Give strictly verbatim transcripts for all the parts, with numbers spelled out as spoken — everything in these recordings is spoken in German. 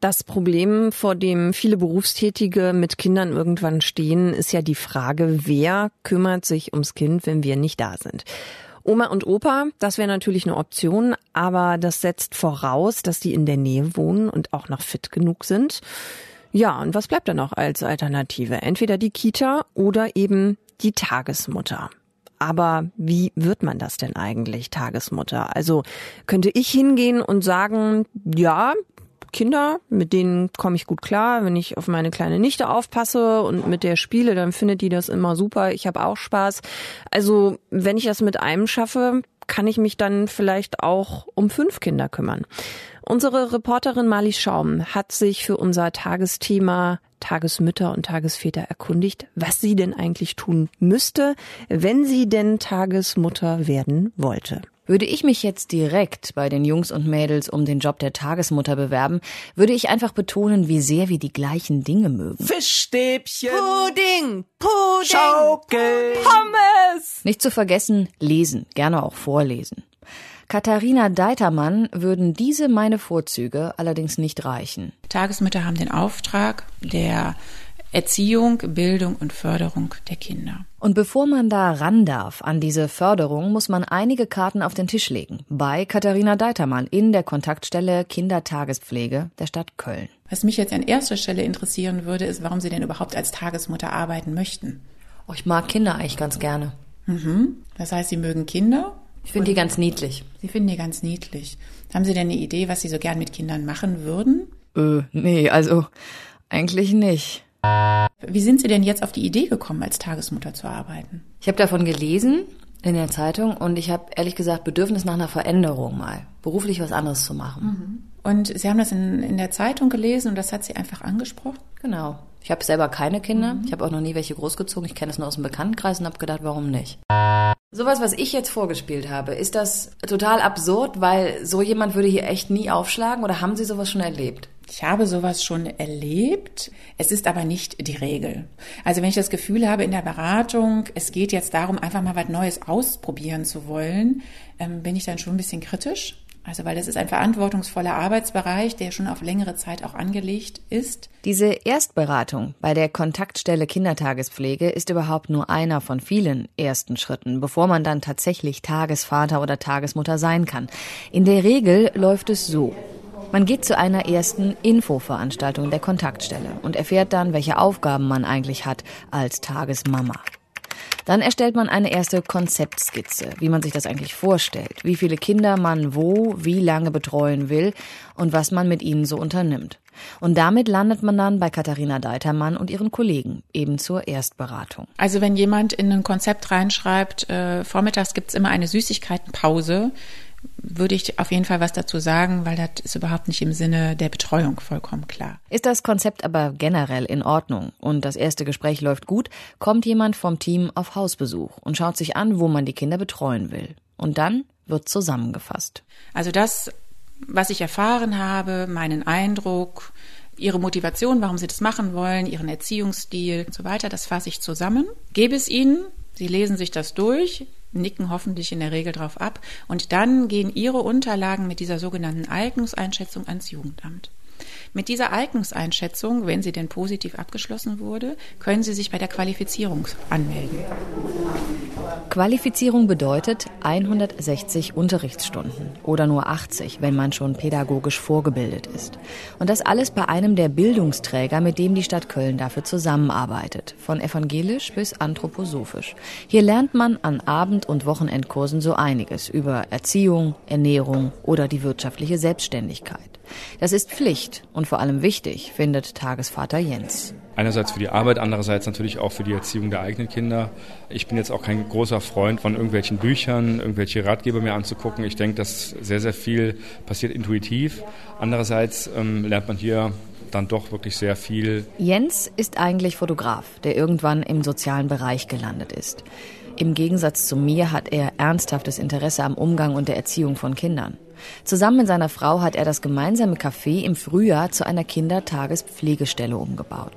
Das Problem, vor dem viele Berufstätige mit Kindern irgendwann stehen, ist ja die Frage, wer kümmert sich ums Kind, wenn wir nicht da sind. Oma und Opa, das wäre natürlich eine Option, aber das setzt voraus, dass die in der Nähe wohnen und auch noch fit genug sind. Ja, und was bleibt dann noch als Alternative? Entweder die Kita oder eben die Tagesmutter. Aber wie wird man das denn eigentlich, Tagesmutter? Also könnte ich hingehen und sagen, ja, Kinder, mit denen komme ich gut klar. Wenn ich auf meine kleine Nichte aufpasse und mit der spiele, dann findet die das immer super. Ich habe auch Spaß. Also wenn ich das mit einem schaffe, kann ich mich dann vielleicht auch um fünf Kinder kümmern. Unsere Reporterin Marlies Schaum hat sich für unser Tagesthema Tagesmütter und Tagesväter erkundigt, was sie denn eigentlich tun müsste, wenn sie denn Tagesmutter werden wollte. Würde ich mich jetzt direkt bei den Jungs und Mädels um den Job der Tagesmutter bewerben, würde ich einfach betonen, wie sehr wir die gleichen Dinge mögen. Fischstäbchen, Pudding, Pudding, Schaukel, Pommes. Nicht zu vergessen, lesen, gerne auch vorlesen. Katharina Deitermann würden diese meine Vorzüge allerdings nicht reichen. Tagesmütter haben den Auftrag der Erziehung, Bildung und Förderung der Kinder. Und bevor man da ran darf an diese Förderung, muss man einige Karten auf den Tisch legen. Bei Katharina Deitermann in der Kontaktstelle Kindertagespflege der Stadt Köln. Was mich jetzt an erster Stelle interessieren würde, ist, warum Sie denn überhaupt als Tagesmutter arbeiten möchten. Oh, ich mag Kinder eigentlich ganz gerne. Mhm. Das heißt, Sie mögen Kinder? Ich finde die ganz niedlich. Sie finden die ganz niedlich. Haben Sie denn eine Idee, was Sie so gern mit Kindern machen würden? Äh, nee, also eigentlich nicht. Wie sind Sie denn jetzt auf die Idee gekommen, als Tagesmutter zu arbeiten? Ich habe davon gelesen in der Zeitung und ich habe ehrlich gesagt Bedürfnis nach einer Veränderung mal, beruflich was anderes zu machen. Mhm. Und Sie haben das in, in der Zeitung gelesen und das hat Sie einfach angesprochen? Genau. Ich habe selber keine Kinder, Mhm. ich habe auch noch nie welche großgezogen, ich kenne es nur aus dem Bekanntenkreis und habe gedacht, warum nicht? Sowas, was ich jetzt vorgespielt habe, ist das total absurd, weil so jemand würde hier echt nie aufschlagen, oder haben Sie sowas schon erlebt? Ich habe sowas schon erlebt. Es ist aber nicht die Regel. Also wenn ich das Gefühl habe in der Beratung, es geht jetzt darum, einfach mal was Neues ausprobieren zu wollen, ähm, bin ich dann schon ein bisschen kritisch. Also weil das ist ein verantwortungsvoller Arbeitsbereich, der schon auf längere Zeit auch angelegt ist. Diese Erstberatung bei der Kontaktstelle Kindertagespflege ist überhaupt nur einer von vielen ersten Schritten, bevor man dann tatsächlich Tagesvater oder Tagesmutter sein kann. In der Regel läuft es so. Man geht zu einer ersten Infoveranstaltung der Kontaktstelle und erfährt dann, welche Aufgaben man eigentlich hat als Tagesmama. Dann erstellt man eine erste Konzeptskizze, wie man sich das eigentlich vorstellt, wie viele Kinder man wo, wie lange betreuen will und was man mit ihnen so unternimmt. Und damit landet man dann bei Katharina Deitermann und ihren Kollegen, eben zur Erstberatung. Also wenn jemand in ein Konzept reinschreibt, äh, vormittags gibt's immer eine Süßigkeitenpause, würde ich auf jeden Fall was dazu sagen, weil das ist überhaupt nicht im Sinne der Betreuung vollkommen klar. Ist das Konzept aber generell in Ordnung und das erste Gespräch läuft gut, kommt jemand vom Team auf Hausbesuch und schaut sich an, wo man die Kinder betreuen will. Und dann wird zusammengefasst. Also das, was ich erfahren habe, meinen Eindruck, Ihre Motivation, warum Sie das machen wollen, Ihren Erziehungsstil und so weiter, das fasse ich zusammen, gebe es Ihnen, Sie lesen sich das durch, nicken hoffentlich in der Regel drauf ab und dann gehen Ihre Unterlagen mit dieser sogenannten Eignungseinschätzung ans Jugendamt. Mit dieser Eignungseinschätzung, wenn sie denn positiv abgeschlossen wurde, können Sie sich bei der Qualifizierung anmelden. Qualifizierung bedeutet hundertsechzig Unterrichtsstunden oder nur achtzig, wenn man schon pädagogisch vorgebildet ist. Und das alles bei einem der Bildungsträger, mit dem die Stadt Köln dafür zusammenarbeitet, von evangelisch bis anthroposophisch. Hier lernt man an Abend- und Wochenendkursen so einiges über Erziehung, Ernährung oder die wirtschaftliche Selbstständigkeit. Das ist Pflicht und vor allem wichtig, findet Tagesvater Jens. Einerseits für die Arbeit, andererseits natürlich auch für die Erziehung der eigenen Kinder. Ich bin jetzt auch kein großer Freund von irgendwelchen Büchern, irgendwelche Ratgeber mir anzugucken. Ich denke, dass sehr, sehr viel passiert intuitiv. Andererseits ähm, lernt man hier dann doch wirklich sehr viel. Jens ist eigentlich Fotograf, der irgendwann im sozialen Bereich gelandet ist. Im Gegensatz zu mir hat er ernsthaftes Interesse am Umgang und der Erziehung von Kindern. Zusammen mit seiner Frau hat er das gemeinsame Café im Frühjahr zu einer Kindertagespflegestelle umgebaut.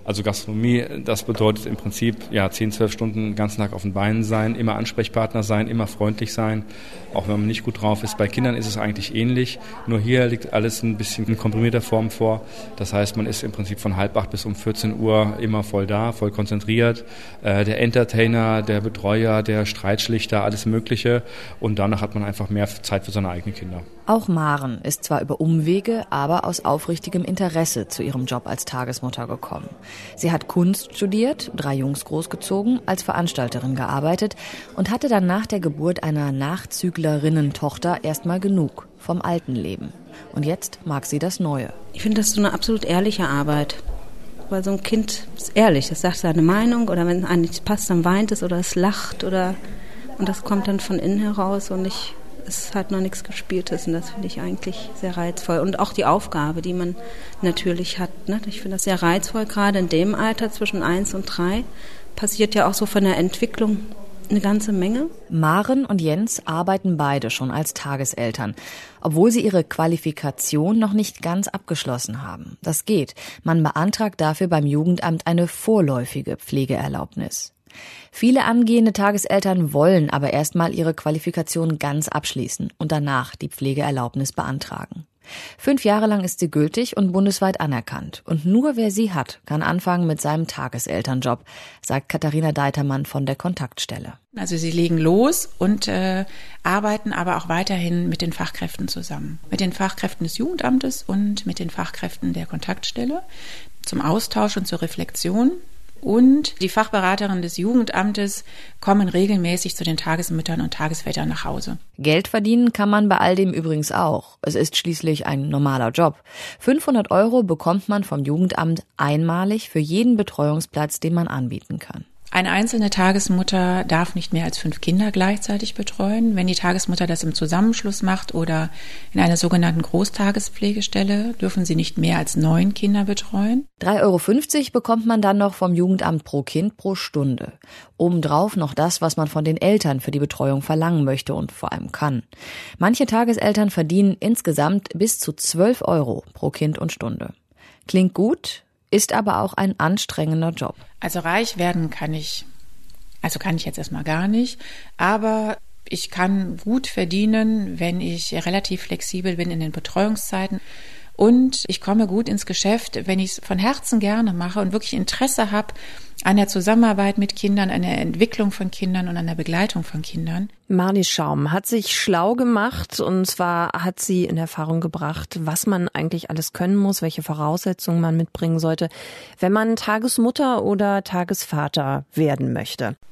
Also Gastronomie, das bedeutet im Prinzip ja zehn, zwölf Stunden den ganzen Tag auf den Beinen sein, immer Ansprechpartner sein, immer freundlich sein, auch wenn man nicht gut drauf ist. Bei Kindern ist es eigentlich ähnlich, nur hier liegt alles ein bisschen in komprimierter Form vor. Das heißt, man ist im Prinzip von halb acht bis um vierzehn Uhr immer voll da, voll konzentriert. Äh, der Entertainer, der Betreuer, der Streitschlichter, alles Mögliche. Und danach hat man einfach mehr Zeit für seine eigenen Kinder. Auch Maren ist zwar über Umwege, aber aus aufrichtigem Interesse zu ihrem Job als Tagesmutter gekommen. Sie hat Kunst studiert, drei Jungs großgezogen, als Veranstalterin gearbeitet und hatte dann nach der Geburt einer Nachzüglerinnen-Tochter erstmal genug vom alten Leben. Und jetzt mag sie das Neue. Ich finde das so eine absolut ehrliche Arbeit. Weil so ein Kind ist ehrlich, es sagt seine Meinung oder wenn es einem nicht passt, dann weint es oder es lacht oder und das kommt dann von innen heraus und nicht, es hat noch nichts Gespieltes und das finde ich eigentlich sehr reizvoll. Und auch die Aufgabe, die man natürlich hat, ne? Ich finde das sehr reizvoll, gerade in dem Alter zwischen eins und drei passiert ja auch so von der Entwicklung eine ganze Menge. Maren und Jens arbeiten beide schon als Tageseltern, obwohl sie ihre Qualifikation noch nicht ganz abgeschlossen haben. Das geht. Man beantragt dafür beim Jugendamt eine vorläufige Pflegeerlaubnis. Viele angehende Tageseltern wollen aber erstmal ihre Qualifikation ganz abschließen und danach die Pflegeerlaubnis beantragen. Fünf Jahre lang ist sie gültig und bundesweit anerkannt. Und nur wer sie hat, kann anfangen mit seinem Tageselternjob, sagt Katharina Deitermann von der Kontaktstelle. Also sie legen los und äh, arbeiten aber auch weiterhin mit den Fachkräften zusammen. Mit den Fachkräften des Jugendamtes und mit den Fachkräften der Kontaktstelle zum Austausch und zur Reflexion. Und die Fachberaterinnen des Jugendamtes kommen regelmäßig zu den Tagesmüttern und Tagesvätern nach Hause. Geld verdienen kann man bei all dem übrigens auch. Es ist schließlich ein normaler Job. fünfhundert Euro bekommt man vom Jugendamt einmalig für jeden Betreuungsplatz, den man anbieten kann. Eine einzelne Tagesmutter darf nicht mehr als fünf Kinder gleichzeitig betreuen. Wenn die Tagesmutter das im Zusammenschluss macht oder in einer sogenannten Großtagespflegestelle, dürfen sie nicht mehr als neun Kinder betreuen. drei Euro fünfzig bekommt man dann noch vom Jugendamt pro Kind pro Stunde. Obendrauf noch das, was man von den Eltern für die Betreuung verlangen möchte und vor allem kann. Manche Tageseltern verdienen insgesamt bis zu zwölf Euro pro Kind und Stunde. Klingt gut, ist aber auch ein anstrengender Job. Also reich werden kann ich, also kann ich jetzt erstmal gar nicht, aber ich kann gut verdienen, wenn ich relativ flexibel bin in den Betreuungszeiten und ich komme gut ins Geschäft, wenn ich es von Herzen gerne mache und wirklich Interesse habe an der Zusammenarbeit mit Kindern, an der Entwicklung von Kindern und an der Begleitung von Kindern. Marlies Schaum hat sich schlau gemacht und zwar hat sie in Erfahrung gebracht, was man eigentlich alles können muss, welche Voraussetzungen man mitbringen sollte, wenn man Tagesmutter oder Tagesvater werden möchte.